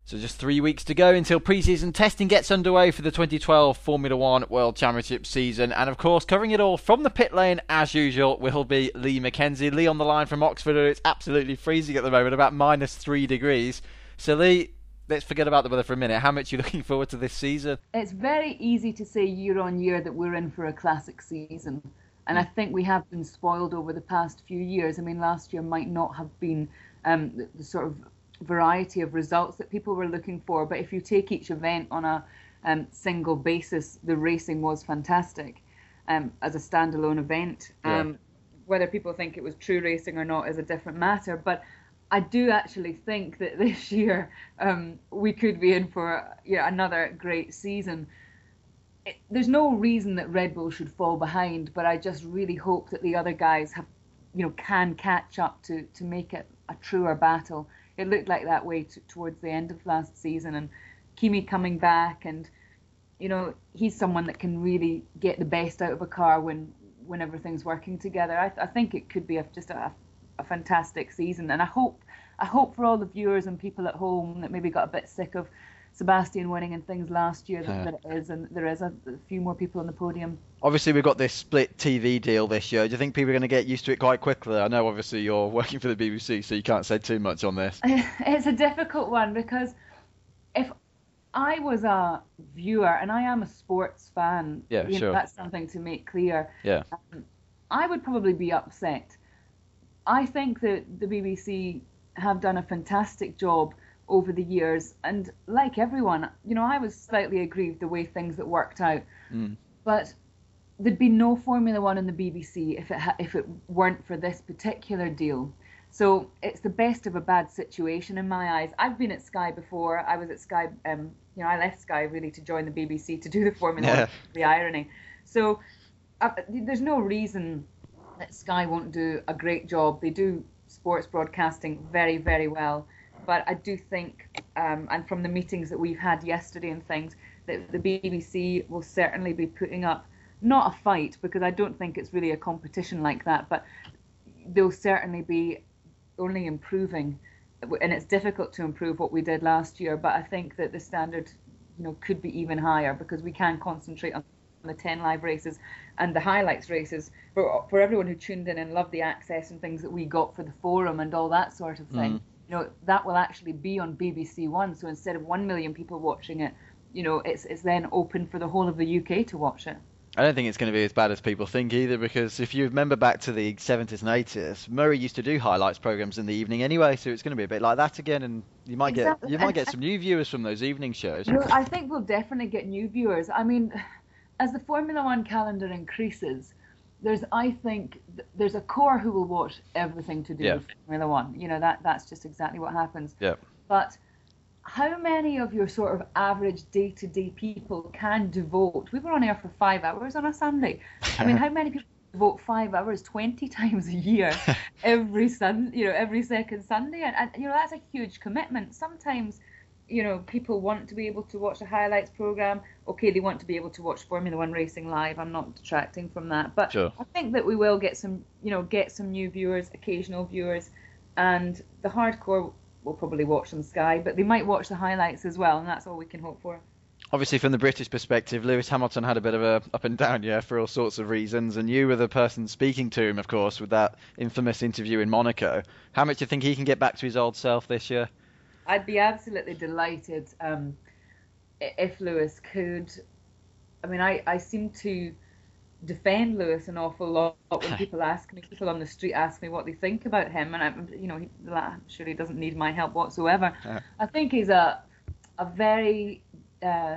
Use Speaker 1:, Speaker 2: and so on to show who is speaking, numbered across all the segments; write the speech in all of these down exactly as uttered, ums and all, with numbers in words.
Speaker 1: So just three weeks to go until pre-season testing gets underway for the twenty twelve Formula One World Championship season. And of course, covering it all from the pit lane, as usual, will be Lee Mackenzie. Lee on the line from Oxford. It's absolutely freezing at the moment, about minus three degrees. So Lee, let's forget about the weather for a minute. How much are you looking forward to this season?
Speaker 2: It's very easy to say year on year that we're in for a classic season. And I think we have been spoiled over the past few years. I mean, last year might not have been um, the, the sort of variety of results that people were looking for, but if you take each event on a um, single basis, the racing was fantastic um, as a standalone event.
Speaker 1: Yeah.
Speaker 2: Um, whether people think it was true racing or not is a different matter, but I do actually think that this year um, we could be in for you know, another great season. It, there's no reason that Red Bull should fall behind, but I just really hope that the other guys have, you know, can catch up to to make it a truer battle. It looked like that way t- towards the end of last season, and Kimi coming back, and you know he's someone that can really get the best out of a car when when everything's working together. I, th- I think it could be a, just a, a fantastic season, and I hope I hope for all the viewers and people at home that maybe got a bit sick of Sebastian winning and things last year that,
Speaker 1: Yeah.
Speaker 2: that it is, and there is a, a few more people on the podium.
Speaker 1: Obviously, we've got this split T V deal this year. Do you think people are going to get used to it quite quickly? I know, obviously, you're working for the B B C, so you can't say too much on this.
Speaker 2: It's a difficult one because if I was a viewer, and I am a sports fan,
Speaker 1: Yeah,
Speaker 2: you know,
Speaker 1: sure.
Speaker 2: that's something to make clear.
Speaker 1: Yeah.
Speaker 2: Um, I would probably be upset. I think that the B B C have done a fantastic job over the years, and like everyone, you know, I was slightly aggrieved the way things that worked out.
Speaker 1: Mm.
Speaker 2: But there'd be no Formula One in the B B C if it ha- if it weren't for this particular deal. So it's the best of a bad situation in my eyes. I've been at Sky before. I was at Sky. Um, you know, I left Sky really to join the B B C to do the Formula
Speaker 1: Yeah.
Speaker 2: One. The irony. So uh, there's no reason that Sky won't do a great job. They do sports broadcasting very, very well. But I do think, um, and from the meetings that we've had yesterday and things, that the B B C will certainly be putting up, not a fight, because I don't think it's really a competition like that, but they'll certainly be only improving. And it's difficult to improve what we did last year, but I think that the standard, you know, could be even higher because we can concentrate on the ten live races and the highlights races for for everyone who tuned in and loved the access and things that we got for the forum and all that sort of thing.
Speaker 1: Mm.
Speaker 2: You know, that will actually be on B B C One. So instead of one million people watching it, you know, it's it's then open for the whole of the U K to watch it.
Speaker 1: I don't think it's going to be as bad as people think either, because if you remember back to the seventies and eighties, Murray used to do highlights programs in the evening anyway, so it's going to be a bit like that again, and you might
Speaker 2: Exactly.
Speaker 1: get you might
Speaker 2: And-
Speaker 1: get some new viewers from those evening shows.
Speaker 2: No, I think we'll definitely get new viewers. I mean, as the Formula One calendar increases, there's, I think, th- there's a core who will watch everything to do
Speaker 1: Yeah.
Speaker 2: with Formula One. You know, that that's just exactly what happens.
Speaker 1: Yeah.
Speaker 2: But how many of your sort of average day-to-day people can devote? We were on air for five hours on a Sunday. I mean, how many people devote five hours twenty times a year, every sun, you know, every second Sunday? And, and you know, that's a huge commitment. Sometimes, you know, people want to be able to watch a highlights program. Okay, they want to be able to watch Formula One racing live. I'm not detracting from that, but
Speaker 1: Sure.
Speaker 2: I think that we will get some, you know, get some new viewers, occasional viewers, and the hardcore will probably watch on Sky, but they might watch the highlights as well, and that's all we can hope for.
Speaker 1: Obviously, from the British perspective, Lewis Hamilton had a bit of a up and down year for all sorts of reasons, and you were the person speaking to him, of course, with that infamous interview in Monaco. How much do you think he can get back to his old self this year?
Speaker 2: I'd be absolutely delighted um, i- if Lewis could. I mean, I, I seem to defend Lewis an awful lot when people ask me, people on the street ask me what they think about him, and I'm, you know, he, I'm sure he doesn't need my help whatsoever.
Speaker 1: Yeah.
Speaker 2: I think he's a a very uh,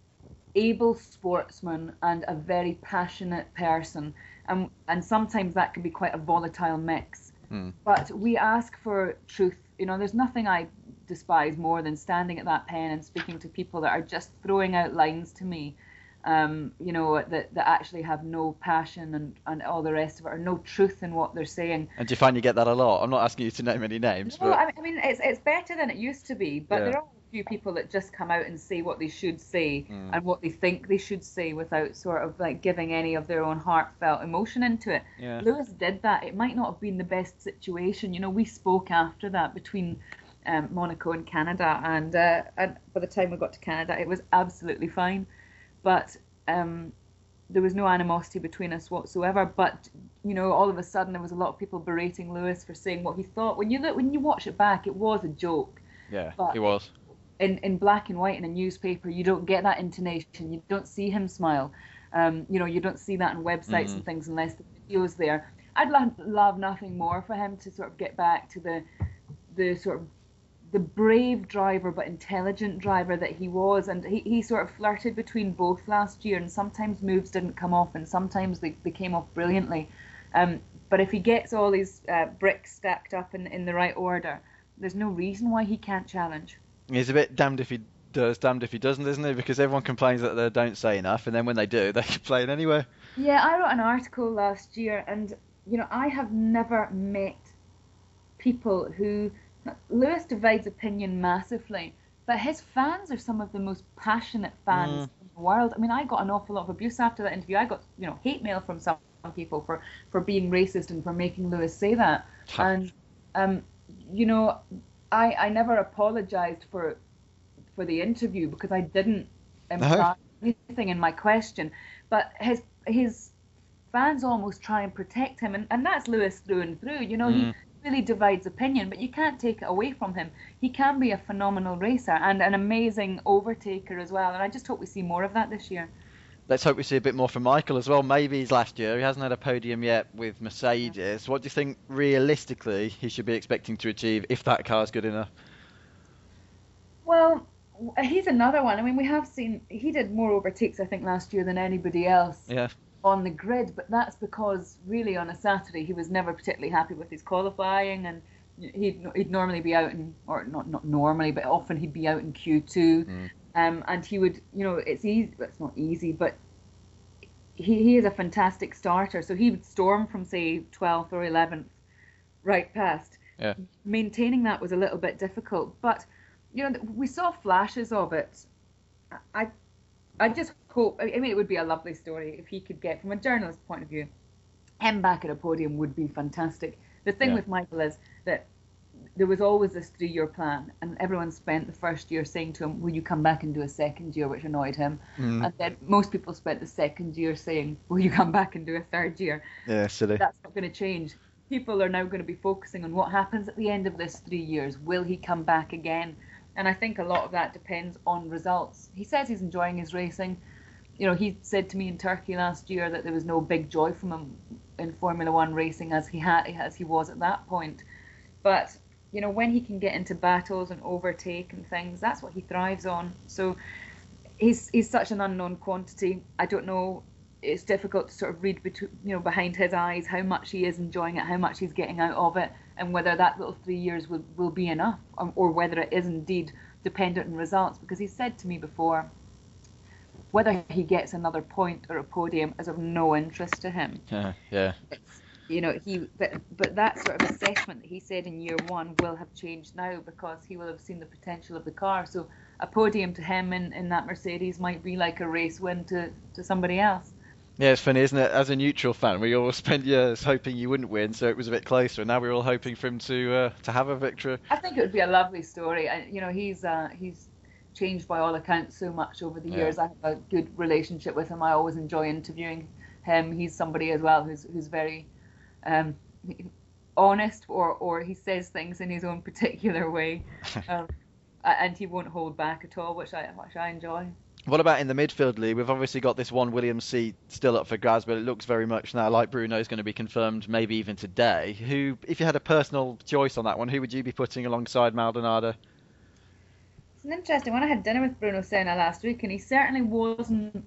Speaker 2: able sportsman and a very passionate person, and and sometimes that can be quite a volatile mix.
Speaker 1: Hmm.
Speaker 2: But we ask for truth. You know, there's nothing I despise more than standing at that pen and speaking to people that are just throwing out lines to me, um, you know, that, that actually have no passion and, and all the rest of it, or no truth in what they're saying.
Speaker 1: And do you find you get that a lot? I'm not asking you to name any names,
Speaker 2: No,
Speaker 1: but
Speaker 2: I mean, I mean, it's it's better than it used to be, but
Speaker 1: Yeah.
Speaker 2: there are a few people that just come out and say what they should say
Speaker 1: Mm.
Speaker 2: and what they think they should say without sort of like giving any of their own heartfelt emotion into it.
Speaker 1: Yeah.
Speaker 2: Lewis did that. It might not have been the best situation. You know, we spoke after that between um, Monaco and Canada, and, uh, and by the time we got to Canada, it was absolutely fine. But um, there was no animosity between us whatsoever. But you know, all of a sudden, there was a lot of people berating Lewis for saying what he thought. When you look, when you watch it back, it was a joke.
Speaker 1: Yeah,
Speaker 2: but
Speaker 1: it was.
Speaker 2: In in black and white in a newspaper, you don't get that intonation. You don't see him smile. Um, you know, you don't see that on websites mm-hmm. and things unless the video's there. I'd love, love nothing more for him to sort of get back to the the sort of the brave driver but intelligent driver that he was, and he, he sort of flirted between both last year, and sometimes moves didn't come off and sometimes they, they came off brilliantly. Um, but if he gets all his uh, bricks stacked up in, in the right order, there's no reason why he can't challenge.
Speaker 1: He's a bit damned if he does, damned if he doesn't, isn't he? Because everyone complains that they don't say enough, and then when they do, they complain anyway.
Speaker 2: Yeah, I wrote an article last year, and you know, I have never met people who... Lewis divides opinion massively, but his fans are some of the most passionate fans mm. in the world. I mean, I got an awful lot of abuse after that interview. I got, you know, hate mail from some people for, for being racist and for making Lewis say that. And, um, you know, I I never apologized for for the interview because I didn't imply no. anything in my question. But his his fans almost try and protect him, and, and that's Lewis through and through. You know, mm. he really divides opinion, but you can't take it away from him. He can be a phenomenal racer and an amazing overtaker as well, and I just hope we see more of that this year.
Speaker 1: Let's hope we see a bit more from Michael as well. Maybe his last year. He hasn't had a podium yet with Mercedes. Yeah. What do you think realistically he should be expecting to achieve if that car's good enough?
Speaker 2: Well, he's another one. I mean, we have seen he did more overtakes I think last year than anybody else.
Speaker 1: Yeah.
Speaker 2: On the grid, but that's because really on a Saturday he was never particularly happy with his qualifying, and he'd he'd normally be out in, or not not normally, but often he'd be out in Q two, mm. um, and he would, you know, it's easy, it's not easy, but he he is a fantastic starter, so he would storm from say twelfth or eleventh right past.
Speaker 1: Yeah.
Speaker 2: Maintaining that was a little bit difficult, but you know, we saw flashes of it. I. I just hope, I mean, it would be a lovely story if he could get, from a journalist point of view, him back at a podium would be fantastic. The thing yeah. with Michael is that there was always this three-year plan, and everyone spent the first year saying to him, will you come back and do a second year, which annoyed him. Mm. And then most people spent the second year saying, will you come back and do a third year?
Speaker 1: Yeah, silly.
Speaker 2: That's not going to change. People are now going to be focusing on what happens at the end of this three years. Will he come back again? And I think a lot of that depends on results. He says he's enjoying his racing. You know, he said to me in Turkey last year that there was no big joy from him in Formula One racing as he had, as he was at that point. But, you know, when he can get into battles and overtake and things, that's what he thrives on. So he's he's such an unknown quantity. I don't know. It's difficult to sort of read between, you know, behind his eyes how much he is enjoying it, how much he's getting out of it, and whether that little three years will, will be enough, or, or whether it is indeed dependent on results. Because he said to me before, whether he gets another point or a podium is of no interest to him.
Speaker 1: Yeah, yeah.
Speaker 2: It's, you know, he but but that sort of assessment that he said in year one will have changed now because he will have seen the potential of the car. So a podium to him in, in that Mercedes might be like a race win to, to somebody else.
Speaker 1: Yeah, it's funny, isn't it? As a neutral fan, we all spent years hoping you wouldn't win, so it was a bit closer. And now we're all hoping for him to uh, to have a victory.
Speaker 2: I think it would be a lovely story. I, you know, he's uh, he's changed by all accounts so much over the years. Yeah. I have a good relationship with him. I always enjoy interviewing him. He's somebody as well who's who's very um, honest, or or he says things in his own particular way, um, and he won't hold back at all, which I which I enjoy.
Speaker 1: What about in the midfield, Lee? We've obviously got this one Williams seat still up for grabs, but it looks very much now like Bruno's going to be confirmed, maybe even today. Who, if you had a personal choice on that one, who would you be putting alongside Maldonado?
Speaker 2: It's an interesting one. I had dinner with Bruno Senna last week, and he certainly wasn't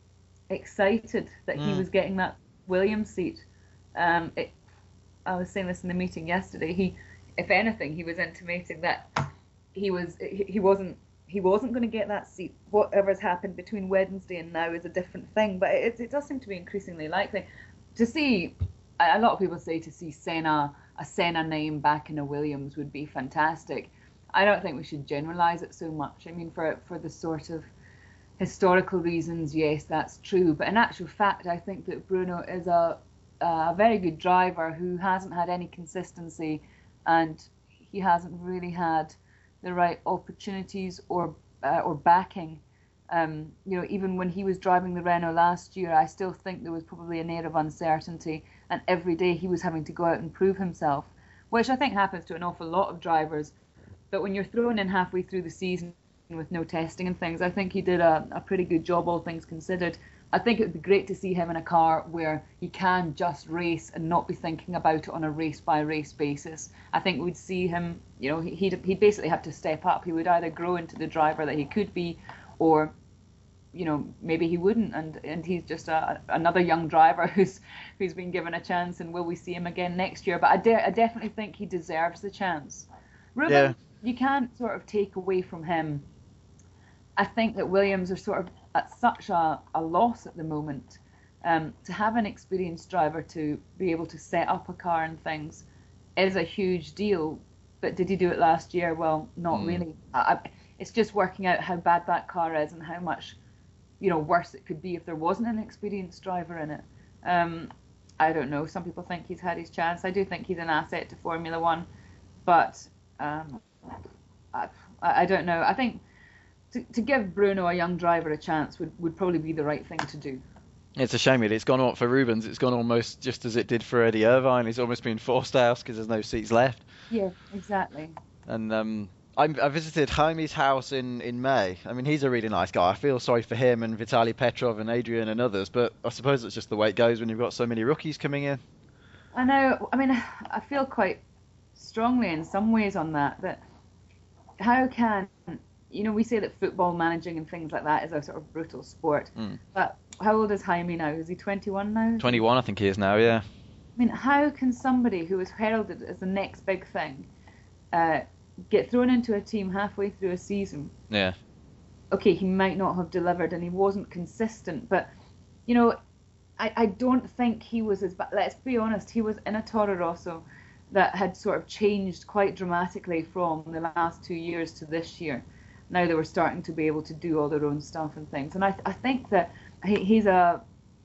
Speaker 2: excited that mm. he was getting that Williams seat. Um, it, I was saying this in the meeting yesterday. He, if anything, he was intimating that he was he, he wasn't. He wasn't going to get that seat. Whatever's happened between Wednesday and now is a different thing, but it, it does seem to be increasingly likely. To see, a lot of people say to see Senna, a Senna name back in a Williams would be fantastic. I don't think we should generalise it so much. I mean, for for the sort of historical reasons, yes, that's true. But in actual fact, I think that Bruno is a, a very good driver who hasn't had any consistency, and he hasn't really had the right opportunities or uh, or backing. Um, you know, even when he was driving the Renault last year, I still think there was probably an air of uncertainty, and every day he was having to go out and prove himself, which I think happens to an awful lot of drivers. But when you're thrown in halfway through the season with no testing and things, I think he did a, a pretty good job, all things considered. I think it would be great to see him in a car where he can just race and not be thinking about it on a race-by-race basis. I think we'd see him, you know, he'd, he'd basically have to step up. He would either grow into the driver that he could be, or, you know, maybe he wouldn't, and and he's just a, another young driver who's who's been given a chance, and will we see him again next year? But I, de- I definitely think he deserves the chance. Ruben, yeah. You can't sort of take away from him. I think that Williams are sort of at such a, a loss at the moment. Um, to have an experienced driver to be able to set up a car and things is a huge deal. But did he do it last year? Well, not mm. really. I, I, it's just working out how bad that car is and how much, you know, worse it could be if there wasn't an experienced driver in it. Um, I don't know. Some people think he's had his chance. I do think he's an asset to Formula One, but um, I, I don't know. I think to, to give Bruno, a young driver, a chance would, would probably be the right thing to do.
Speaker 1: It's a shame, really. It's gone on for Rubens. It's gone almost just as it did for Eddie Irvine. He's almost been forced out because there's no seats left.
Speaker 2: Yeah, exactly.
Speaker 1: And um, I, I visited Jaime's house in, in May. I mean, he's a really nice guy. I feel sorry for him and Vitaly Petrov and Adrian and others, but I suppose it's just the way it goes when you've got so many rookies coming in.
Speaker 2: I know. I mean, I feel quite strongly in some ways on that, that how can, you know, we say that football managing and things like that is a sort of brutal sport, mm. but how old is Jaime now? Is he twenty-one now?
Speaker 1: twenty-one, I think he is now, yeah.
Speaker 2: I mean, how can somebody who is heralded as the next big thing uh, get thrown into a team halfway through a season?
Speaker 1: Yeah.
Speaker 2: Okay, he might not have delivered and he wasn't consistent, but, you know, I, I don't think he was as bad. Let's be honest, he was in a Toro Rosso that had sort of changed quite dramatically from the last two years to this year. Now they were starting to be able to do all their own stuff and things. And I, I think that he, he's a,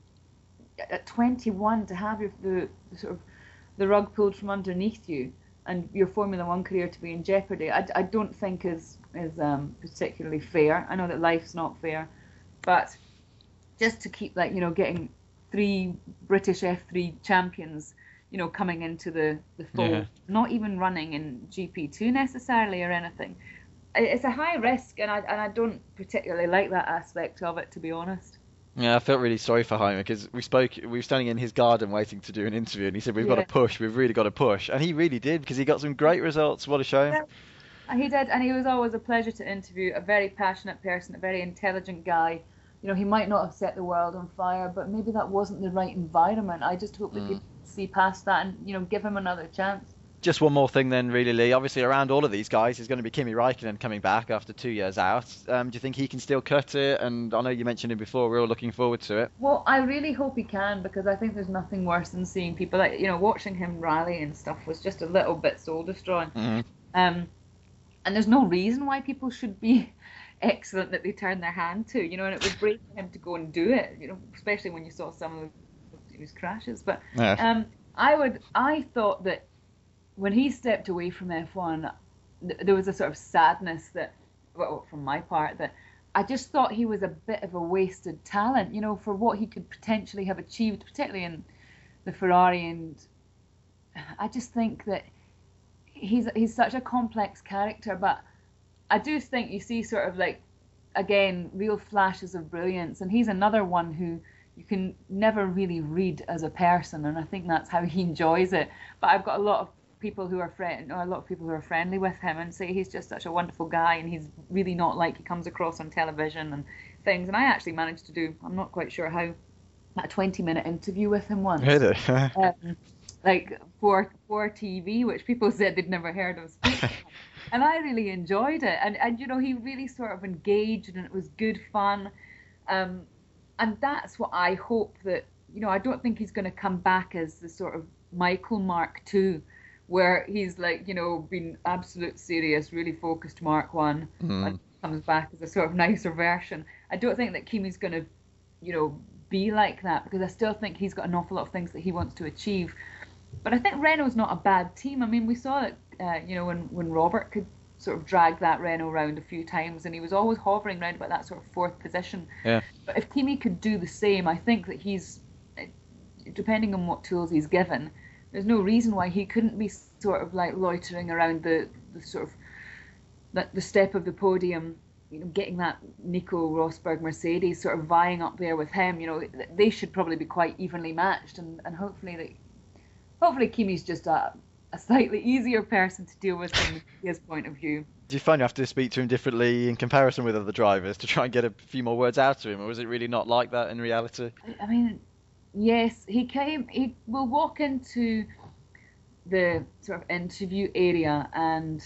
Speaker 2: at twenty-one, to have your, the, the sort of the rug pulled from underneath you and your Formula One career to be in jeopardy, I, I don't think is, is um, particularly fair. I know that life's not fair, but just to keep, like, you know, getting three British F three champions, you know, coming into the, the fold, yeah. Not even running in G P two necessarily or anything. It's a high risk, and I and I don't particularly like that aspect of it, to be honest.
Speaker 1: Yeah, I felt really sorry for Jaime because we spoke. We were standing in his garden waiting to do an interview, and he said, "We've yeah. got to push. We've really got to push," and he really did because he got some great results. What a shame!
Speaker 2: Yeah, he did, and he was always a pleasure to interview. A very passionate person, a very intelligent guy. You know, he might not have set the world on fire, but maybe that wasn't the right environment. I just hope that mm. people see past that and, you know, give him another chance.
Speaker 1: Just one more thing then, really, Lee. Obviously, around all of these guys is going to be Kimi Räikkönen coming back after two years out. Um, do you think he can still cut it? And I know you mentioned him before. We're all looking forward to it.
Speaker 2: Well, I really hope he can, because I think there's nothing worse than seeing people, like, you know, watching him rally and stuff was just a little bit soul-destroying. Mm-hmm. Um, and there's no reason why people should be excellent that they turn their hand to, you know, and it was brave for him to go and do it, you know, especially when you saw some of his crashes. But yeah. um, I would, I thought that when he stepped away from F one, th- there was a sort of sadness that, well, from my part, that I just thought he was a bit of a wasted talent, you know, for what he could potentially have achieved, particularly in the Ferrari. And I just think that he's he's such a complex character, but I do think you see sort of like, again, real flashes of brilliance, and he's another one who you can never really read as a person, and I think that's how he enjoys it. But I've got a lot of people who are friend, or a lot of people who are friendly with him and say he's just such a wonderful guy, and he's really not like he comes across on television and things. And I actually managed to do, I'm not quite sure how, a twenty minute interview with him once.
Speaker 1: Really?
Speaker 2: um, like for for T V, which people said they'd never heard of speak. And I really enjoyed it, and and you know, he really sort of engaged, and it was good fun. Um, and that's what I hope that, you know, I don't think he's going to come back as the sort of Michael Mark two, where he's like, you know, been absolute serious, really focused Mark one, mm. and comes back as a sort of nicer version. I don't think that Kimi's going to, you know, be like that, because I still think he's got an awful lot of things that he wants to achieve. But I think Renault's not a bad team. I mean, we saw that, uh, you know, when, when Robert could sort of dragged that Renault round a few times, and he was always hovering around about that sort of fourth position.
Speaker 1: Yeah.
Speaker 2: But if Kimi could do the same, I think that he's, depending on what tools he's given, there's no reason why he couldn't be sort of like loitering around the, the sort of the, the step of the podium, you know, getting that Nico Rosberg Mercedes sort of vying up there with him. You know, they should probably be quite evenly matched, and, and hopefully they, hopefully Kimi's just a, a slightly easier person to deal with from his point of view.
Speaker 1: Do you find you have to speak to him differently in comparison with other drivers to try and get a few more words out of him, or was it really not like that in reality?
Speaker 2: I mean, yes, he came, he will walk into the sort of interview area, and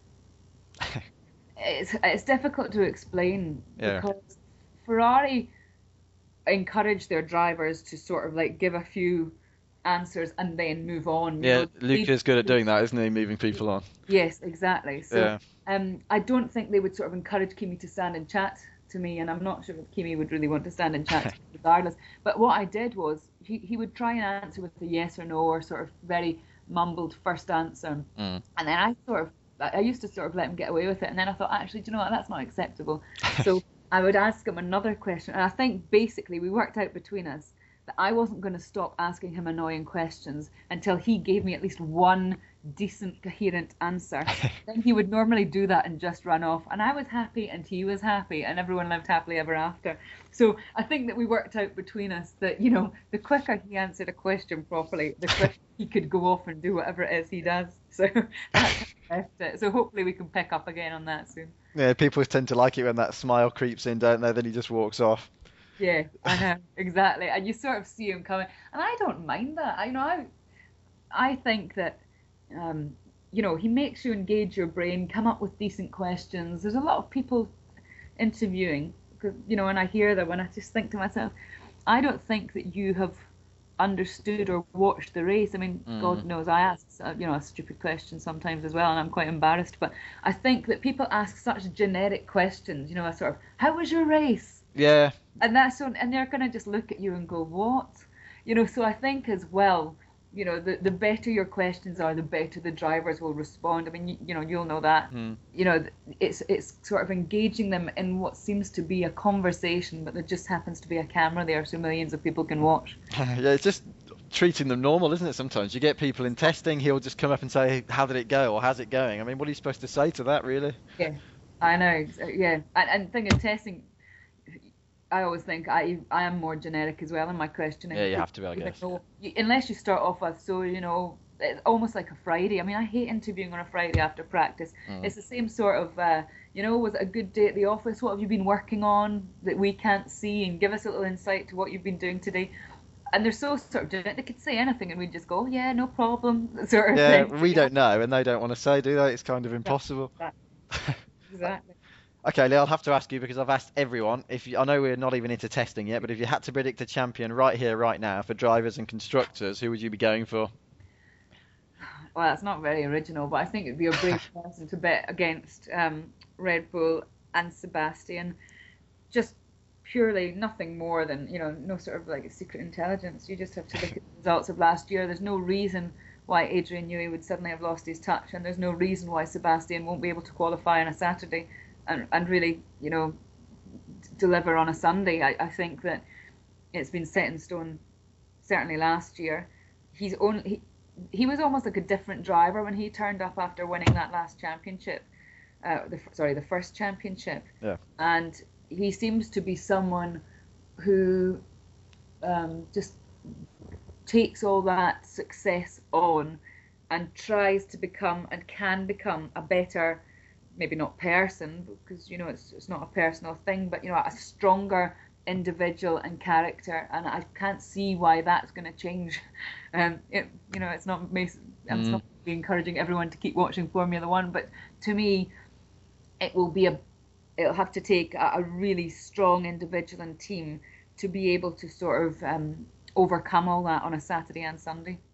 Speaker 2: it's it's difficult to explain,
Speaker 1: yeah.
Speaker 2: because Ferrari encourage their drivers to sort of like give a few answers and then move on.
Speaker 1: Yeah,
Speaker 2: you know,
Speaker 1: Luca's good at doing that, isn't he? Moving people on.
Speaker 2: Yes, exactly. So
Speaker 1: yeah.
Speaker 2: um, I don't think they would sort of encourage Kimi to stand and chat to me, and I'm not sure if Kimi would really want to stand and chat to me regardless. But what I did was he, he would try and answer with a yes or no, or sort of very mumbled first answer.
Speaker 1: Mm.
Speaker 2: And then I sort of, I used to sort of let him get away with it, and then I thought, actually, do you know what, that's not acceptable. So I would ask him another question, and I think basically we worked out between us that I wasn't going to stop asking him annoying questions until he gave me at least one decent, coherent answer. Then he would normally do that and just run off, and I was happy and he was happy, and everyone lived happily ever after. So I think that we worked out between us that, you know, the quicker he answered a question properly, the quicker he could go off and do whatever it is he does. So that's how I left it. So hopefully we can pick up again on that soon.
Speaker 1: Yeah, people tend to like it when that smile creeps in, don't they? Then he just walks off.
Speaker 2: Yeah, I know, exactly. And you sort of see him coming, and I don't mind that. I you know, I, I think that, um, you know, he makes you engage your brain, come up with decent questions. There's a lot of people interviewing, because, you know, and I hear that, when I just think to myself, I don't think that you have understood or watched the race. I mean, mm. God knows I ask, you know, a stupid question sometimes as well, and I'm quite embarrassed. But I think that people ask such generic questions, you know, a sort of, how was your race?
Speaker 1: Yeah.
Speaker 2: And that's so, and they're going to just look at you and go, what? You know, so I think as well, you know, the, the better your questions are, the better the drivers will respond. I mean, you, you know, you'll know that. Mm. You know, it's it's sort of engaging them in what seems to be a conversation, but there just happens to be a camera there so millions of people can watch.
Speaker 1: Yeah, it's just treating them normal, isn't it? Sometimes you get people in testing, he'll just come up and say, how did it go, or how's it going? I mean, what are you supposed to say to that, really?
Speaker 2: Yeah, I know. Yeah, and, and the thing of testing, I always think I I am more generic as well in my questioning.
Speaker 1: Yeah, you have to be, I guess.
Speaker 2: Know, you, unless you start off with, so, you know, it's almost like a Friday. I mean, I hate interviewing on a Friday after practice. Mm. It's the same sort of, uh, you know, was it a good day at the office? What have you been working on that we can't see? And give us a little insight to what you've been doing today. And they're so sort of generic, they could say anything and we'd just go, yeah, no problem, sort of
Speaker 1: yeah,
Speaker 2: thing.
Speaker 1: we don't know, and they don't want to say, do they? It's kind of impossible.
Speaker 2: Exactly. Exactly.
Speaker 1: Okay, Lee, I'll have to ask you, because I've asked everyone. If you, I know we're not even into testing yet, but if you had to predict a champion right here, right now, for drivers and constructors, who would you be going for?
Speaker 2: Well, that's not very original, but I think it'd be a brave person to bet against um, Red Bull and Sebastian. Just purely nothing more than, you know, no sort of like secret intelligence. You just have to look at the results of last year. There's no reason why Adrian Newey would suddenly have lost his touch, and there's no reason why Sebastian won't be able to qualify on a Saturday. And, and really, you know, d- deliver on a Sunday. I, I think that it's been set in stone, certainly last year. He's only he, he was almost like a different driver when he turned up after winning that last championship. Uh, the, sorry, the first championship.
Speaker 1: Yeah.
Speaker 2: And he seems to be someone who um, just takes all that success on and tries to become and can become a better, maybe not person, because, you know, it's it's not a personal thing, but, you know, a stronger individual and character, and I can't see why that's going to change. Um, it, you know, it's not mm. it's not encouraging everyone to keep watching Formula One, but to me, it will be a it'll have to take a, a really strong individual and team to be able to sort of um, overcome all that on a Saturday and Sunday.